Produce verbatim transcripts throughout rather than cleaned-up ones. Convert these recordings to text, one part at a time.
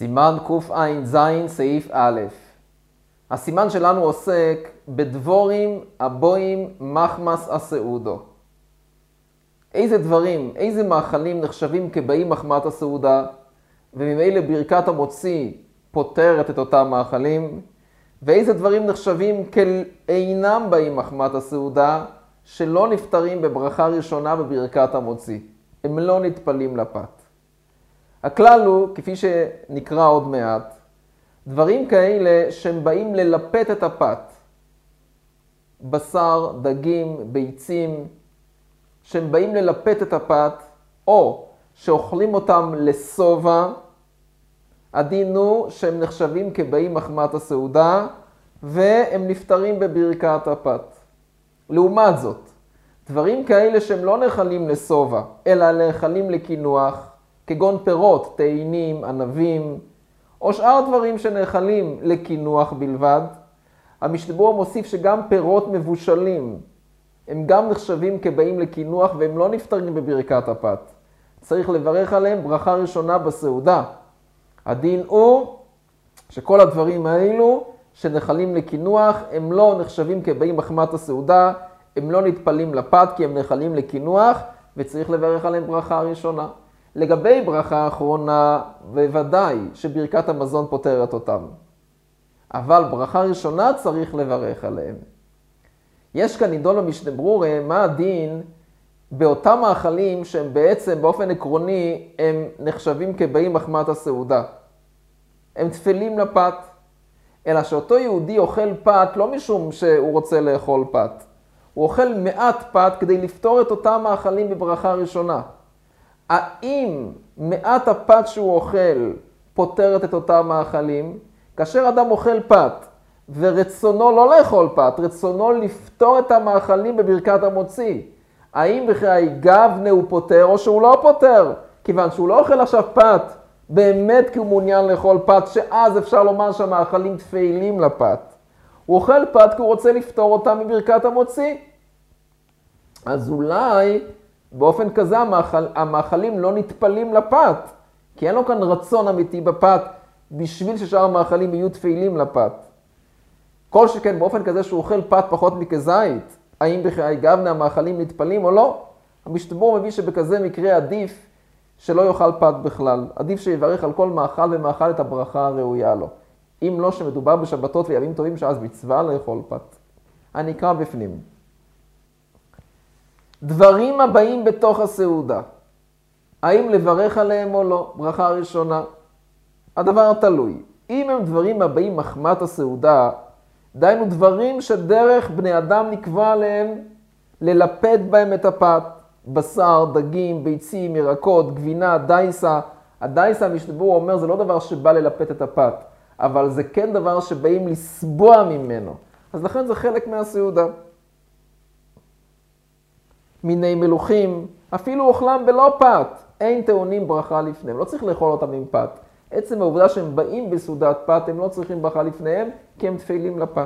סימן קע"ז סעיף א'. הסימן שלנו עוסק בדבורים הבואים מחמס הסעודו. איזה דברים, איזה מאכלים נחשבים כבאים מחמת הסעודה, וממילא ברכת המוציא פותרת את אותם מאכלים, ואיזה דברים נחשבים כאינם באים מחמת הסעודה, שלא נפטרים בברכה ראשונה בברכת המוציא. הם לא נטפלים לפת. הכלל הוא, כפי שנקרא עוד מעט, דברים כאלה שהם באים ללפת את הפת. בשר, דגים, ביצים, שהם באים ללפת את הפת, או שאוכלים אותם לסובה, הדין הוא שהם נחשבים כבאים מחמת הסעודה, והם נפטרים בברכת הפת. לעומת זאת, דברים כאלה שהם לא נחלים לסובה, אלא נחלים לקינוח, כגון פירות, תאנים, ענבים, או שאר דברים שנחלים לקינוח בלבד, המשתברור מוסיף שגם פירות מבושלים, הם גם נחשבים כבאים לקינוח והם לא נפטרים בברכת הפת. צריך לברך עליהם ברכה ראשונה בסעודה. הדין הוא שכל הדברים האלו שנחלים לקינוח הם לא נחשבים כבאים מחמת הסעודה, הם לא נטפלים לפת כי הם נחלים לקינוח וצריך לברך עליהם ברכה ראשונה. לגבי ברכה האחרונה, בוודאי שברכת המזון פותרת אותם. אבל ברכה ראשונה צריך לברך עליהם. יש כאן נידון במשנה ברורה, מה הדין באותם מאכלים שהם בעצם באופן עקרוני הם נחשבים כבאים מחמת הסעודה. הם תפלים לפת, אלא שאותו יהודי אוכל פת לא משום שהוא רוצה לאכול פת. הוא אוכל מעט פת כדי לפתור את אותם מאכלים בברכה ראשונה. האם מעט הפת שהוא אוכל פותרת את אותם מאכלים? כאשר אדם אוכל פת ורצונו לא לאכול פת, רצונו לפתור את המאכלים בברכת המוציא, האם בכלל גבנה הוא פותר או שהוא לא פותר? כיוון שהוא לא אוכל עכשיו פת באמת כי הוא מעוניין לאכול פת, שאז אפשר לומר שהמאכלים תפלים לפת. הוא אוכל פת כי הוא רוצה לפתור אותם בברכת המוציא. אז אולי באופן כזה המאכל, המאכלים לא נטפלים לפת, כי אין לו כאן רצון אמיתי בפת, בשביל ששאר המאכלים יהיו תפלים לפת. כל שכן באופן כזה שהוא אוכל פת פחות מכזית, האם בכלל גבנה המאכלים נטפלים או לא? המשתברור מביא שבכזה מקרה עדיף שלא יאכל פת בכלל. עדיף שיברך על כל מאכל ומאכל את הברכה הראויה לו. אם לא שמדובר בשבתות וימים טובים שאז מצווה לאכול פת. אני אקרא בפנים. דברים הבאים בתוך הסעודה, האם לברך עליהם או לא? ברכה ראשונה. הדבר תלוי. אם הם דברים הבאים מחמת הסעודה, דיינו דברים שדרך בני אדם נקבע עליהם ללפת בהם את הפת. בשר, דגים, ביצים, ירקות, גבינה, דייסה. הדייסה, המשתברור אומר, זה לא דבר שבא ללפת את הפת, אבל זה כן דבר שבאים לסבוע ממנו. אז לכן זה חלק מהסעודה. מיני מלוכים, אפילו אוכלם בלא פת, אין טעונים ברכה לפניהם. לא צריך לאכול אותם עם פת. עצם העובדה שהם באים בסעודת פת, הם לא צריכים ברכה לפניהם, כי הם תפלים לפת.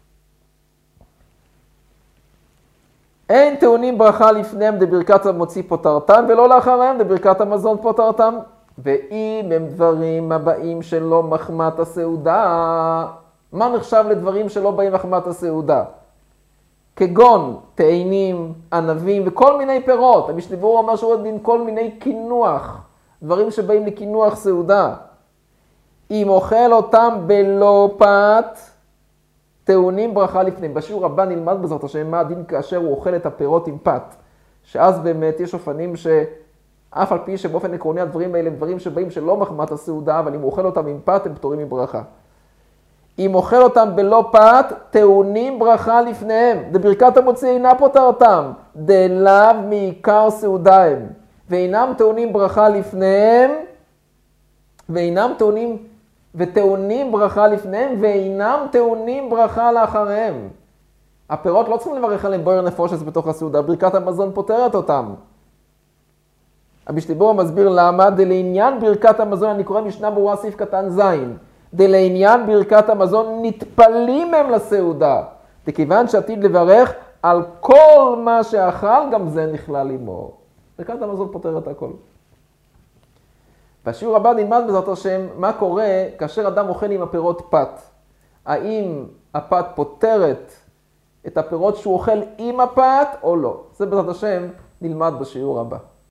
אין טעונים ברכה לפניהם דברכת המוציא פותרתם, ולא לאחריהם דברכת המזון פותרתם. ואם הם דברים הבאים שלא מחמת הסעודה, מה נחשב לדברים שלא באים מחמת הסעודה? כגון תאנים, ענבים וכל מיני פירות. המשתברור אומר שהוא עוד דין כל מיני קינוח, דברים שבאים לקינוח סעודה. אם אוכל אותם בלא פת, טעונים ברכה לפניהם. בשיעור הבא נלמד בזאת השם מה הדין כאשר הוא אוכל את הפירות עם פת. שאז באמת יש אופנים שאף על פי שבאופן עקרוני הדברים האלה הם דברים שבאים שלא מחמת הסעודה, אבל אם הוא אוכל אותם עם פת הם פטורים מברכה. אם אוכל אותם בלא פת, טעונים ברכה לפניהם. דברכת המוציא אינה פותרתם, דלאו מעיקר סעודה הם. ואינם טעונים ברכה לפניהם, ואינם טעונים, וטעונים ברכה לפניהם, ואינם טעונים ברכה לאחריהם. הפירות לא צריכים לברך עליהם בוער נפושת בתוך הסעודה, ברכת המזון פותרת אותם. המשתברור מסביר למה, דלעניין ברכת המזון, אני קורא משנה ברורה סעיף קטן זין, דלעניין ברכת המזון נטפלים הם לסעודה, וכיוון שעתיד לברך על כל מה שאכל, גם זה נכלל עמו. ברכת המזון פותרת הכל. בשיעור הבא נלמד בעזרת השם מה קורה כאשר אדם אוכל עם הפירות פת. האם הפת פותרת את הפירות שהוא אוכל עם הפת או לא. זה בעזרת השם נלמד בשיעור הבא.